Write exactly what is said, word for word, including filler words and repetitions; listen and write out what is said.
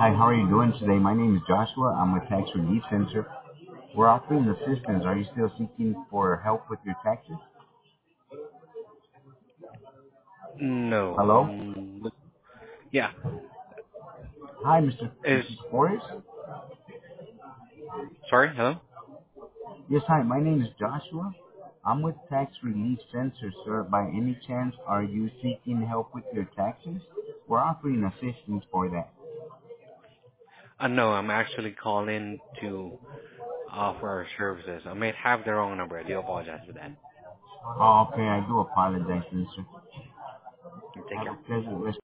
Hi, how are you doing today? My name is Joshua. I'm with Tax Relief Center. We're offering assistance. Are you still seeking for help with your taxes? No. Hello? Um. look- Yeah. Hi, Mister Is Mister Forrest? sorry. Hello. Yes, hi. My name is Joshua. I'm with Tax Relief Center, sir. By any chance, are you seeking help with your taxes? We're offering assistance for that. Uh, no, I'm actually calling to offer our services. I may have the wrong number. I do apologize for that. Oh, okay. I do apologize, mister. You take Have care. a pleasant rest